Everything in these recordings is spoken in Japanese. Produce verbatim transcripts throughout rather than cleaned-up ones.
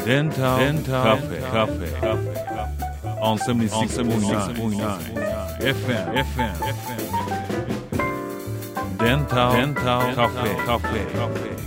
デンタルカフェカフェ on セブンティーシックポイントナイン エフエム エフエム デンタルカフェカフェ。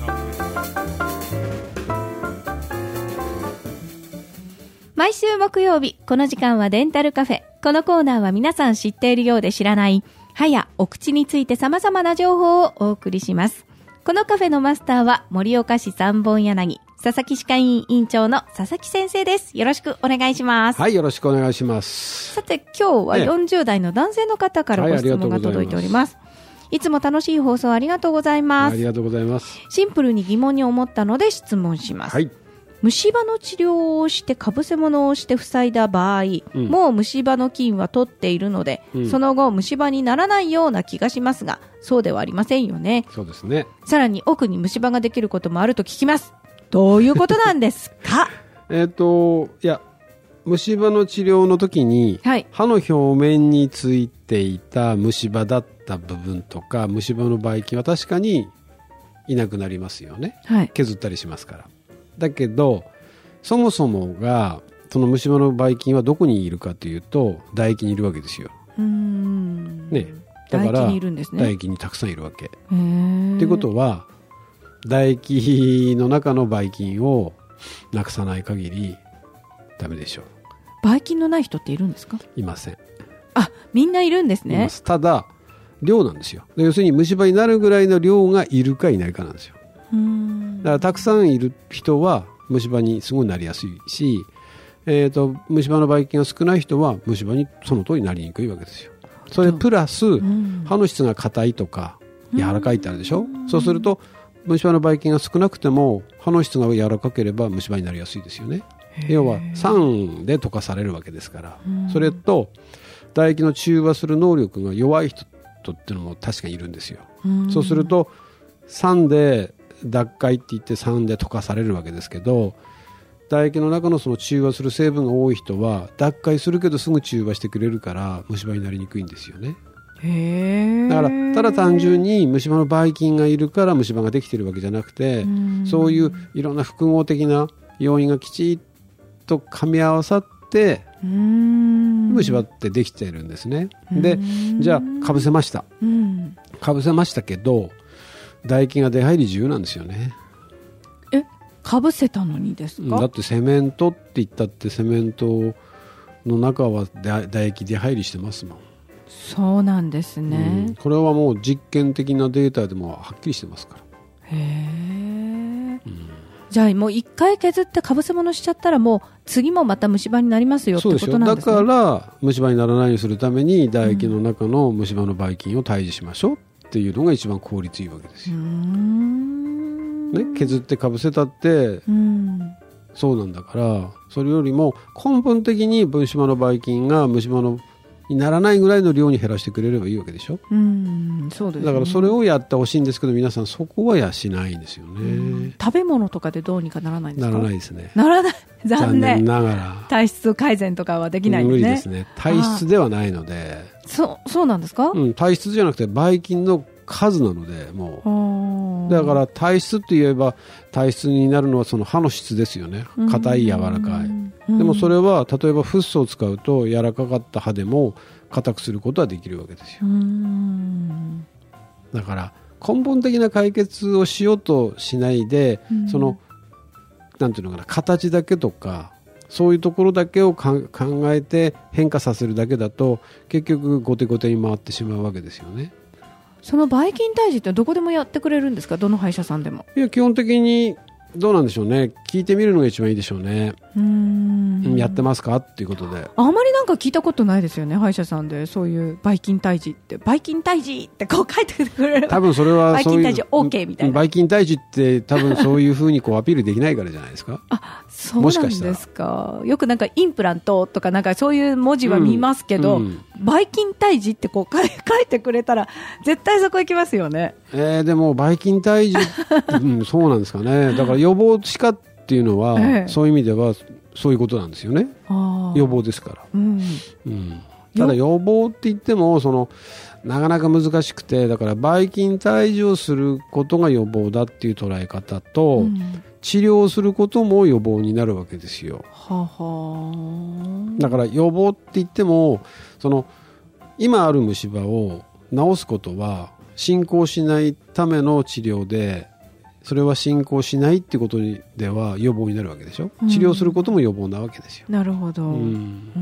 毎週木曜日この時間はデンタルカフェ。このコーナーは皆さん知っているようで知らない歯やお口について様々な情報をお送りします。このカフェのマスターは盛岡市三本柳佐々木歯科医院院長の佐々木先生です。よろしくお願いします。 はい、よろしくお願いします。 さて今日はよんじゅう代の男性の方からご質問が届いております。はい、いつも楽しい放送ありがとうございます。 ありがとうございます。 シンプルに疑問に思ったので質問します。はい、虫歯の治療をしてかぶせ物をして塞いだ場合、うん、もう虫歯の菌は取っているので、うん、その後虫歯にならないような気がしますが、そうではありませんよね。 そうですね。 さらに奥に虫歯ができることもあると聞きます。どういうことなんですか？ えっといや虫歯の治療の時に、はい、歯の表面についていた虫歯だった部分とか虫歯のばい菌は確かにいなくなりますよね、はい、削ったりしますから。だけどそもそもがその虫歯のばい菌はどこにいるかというと唾液にいるわけですよ。うーん、ね、だから唾液にいるんですね。唾液にたくさんいるわけ。へー。っていうことは唾液の中のばい菌をなくさない限りダメでしょう。 ばい菌のない人っているんですか？ いません。 あ、みんないるんですね。います。 ただ量なんですよ。要するに虫歯になるぐらいの量がいるかいないかなんですよ。うーん、だからたくさんいる人は虫歯にすごいなりやすいし、えーと、虫歯のばい菌が少ない人は虫歯にその通りなりにくいわけですよ。それプラス、うん、歯の質が硬いとか柔らかいってあるでしょ。うそうすると虫歯のばい菌が少なくても歯の質が柔らかければ虫歯になりやすいですよね。要は酸で溶かされるわけですから。それと唾液の中和する能力が弱い人っていうのも確かにいるんですよ。うそうすると酸で脱解って言って酸で溶かされるわけですけど、唾液の中のその中和する成分が多い人は脱解するけどすぐ中和してくれるから虫歯になりにくいんですよね。へだからただ単純に虫歯のばい菌がいるから虫歯ができているわけじゃなくて、うそういういろんな複合的な要因がきちっと噛み合わさって虫歯ってできているんですね。でじゃあかぶせましたかぶせましたけど唾液が出入り自由なんですよね。 え、かぶせたのにですか？ だってセメントって言ったってセメントの中は唾液出入りしてますもん。 そうなんですね、うん、 これはもう実験的なデータでもはっきりしてますから。へー、うん、じゃあもう一回削ってかぶせ物しちゃったらもう次もまた虫歯になりますよってことなんですね。 だから虫歯にならないようにするために唾液の中の虫歯のばい菌を退治しましょうっていうのが一番効率いいわけですよ。うーん、ね、削ってかぶせたってうんそうなんだから、それよりも根本的に虫歯のばい菌が虫歯のにならないぐらいの量に減らしてくれればいいわけでしょ。うん、そうですね。だからそれをやってほしいんですけど皆さんそこはやしないんですよね。 食べ物とかでどうにかならないんですか？ ならないですね。 ならない。残念。 残念ながら体質改善とかはできないんですね。 無理ですね。体質ではないので。 そうそうなんですか？ うん、体質じゃなくてばい菌の数なので、もうだから体質って言えば体質になるのはその歯の質ですよね。硬い柔らかい。でもそれは例えばフッ素を使うと柔らかかった歯でも硬くすることはできるわけですよ。うーん、だから根本的な解決をしようとしないで、そのなんていうのかな、形だけとかそういうところだけをか考えて変化させるだけだと結局後手後手に回ってしまうわけですよね。 そのばい菌退治ってどこでもやってくれるんですか？どの歯医者さんでも。 いや、基本的にどうなんでしょうね。聞いてみるのが一番いいでしょうね。うーん、やってますかっていうことで。 あまりなんか聞いたことないですよね、歯医者さんでそういうばい菌退治って。ばい菌退治ってこう書いてくれる。 多分それはそういうばい菌退治 OK みたいな。 ばい菌退治って多分そういうふうにこうアピールできないからじゃないですか。 あ、そうなんですか。よくなんかインプラントとかなんかそういう文字は見ますけど、ばい菌退治ってこう書いてくれたら絶対そこ行きますよね。 えー、でもばい菌退治、うん、そうなんですかね。だから予防歯科っていうのは、ええ、そういう意味ではそういうことなんですよね。予防ですから、うんうん、ただ予防って言ってもそのなかなか難しくて、だからばい菌退治をすることが予防だっていう捉え方と、うん、 治療することも予防になるわけですよ。 はは。 だから予防って言ってもその今ある虫歯を治すことは進行しないための治療で、それは進行しないってことでは予防になるわけでしょ、うん、治療することも予防なわけですよ。 なるほど、 うんうん、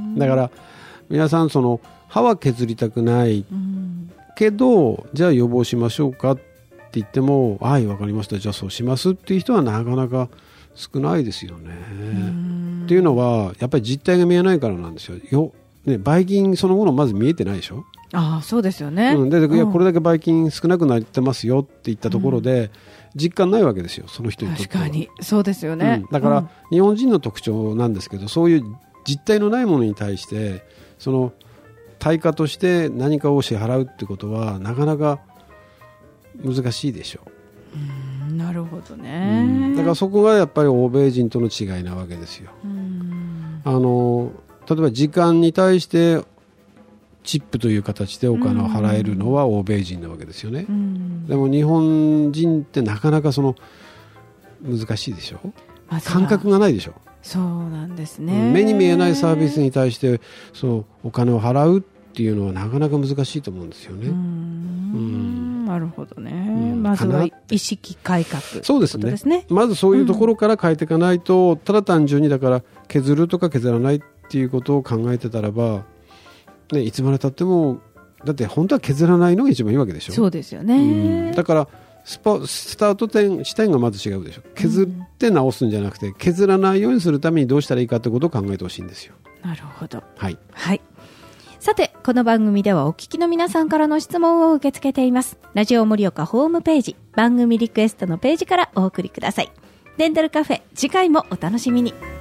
だから皆さんその歯は削りたくないけど、じゃあ予防しましょうかって言っても、はい分かりましたじゃあそうしますっていう人はなかなか少ないですよね。っていうのはやっぱり実態が見えないからなんですよ。よ、ね、ばい菌そのものまず見えてないでしょ。 ああそうですよね、 うん、でいやこれだけばい菌少なくなってますよって言ったところで、うん、実感ないわけですよその人にとっては。 確かにそうですよね、 うん、だから、うん、日本人の特徴なんですけど、そういう実態のないものに対してその対価として何かを支払うってことはなかなか難しいでしょう。 うん、なるほどね、 うん、だからそこがやっぱり欧米人との違いなわけですよ。うん、あの例えば時間に対してチップという形でお金を払えるのは欧米人なわけですよね、うん、でも日本人ってなかなかその難しいでしょ、ま、感覚がないでしょ。 そうなんですね。 目に見えないサービスに対してそうお金を払うっていうのはなかなか難しいと思うんですよね。うん、うん、 なるほどね、うん、まずは意識改革、 そうです ね, ですねまずそういうところから変えていかないと、うん、ただ単純にだから削るとか削らないっていうことを考えてたらばね、いつまでたってもだって本当は削らないのが一番いいわけでしょ。 そうですよね、 うん、だからスパスタート点視点がまず違うでしょ。削って直すんじゃなくて、うん、削らないようにするためにどうしたらいいかということを考えてほしいんですよ。 なるほど、 はい、 はい、さてこの番組ではお聞きの皆さんからの質問を受け付けています。ラジオ盛岡ホームページ番組リクエストのページからお送りください。デンタルカフェ次回もお楽しみに。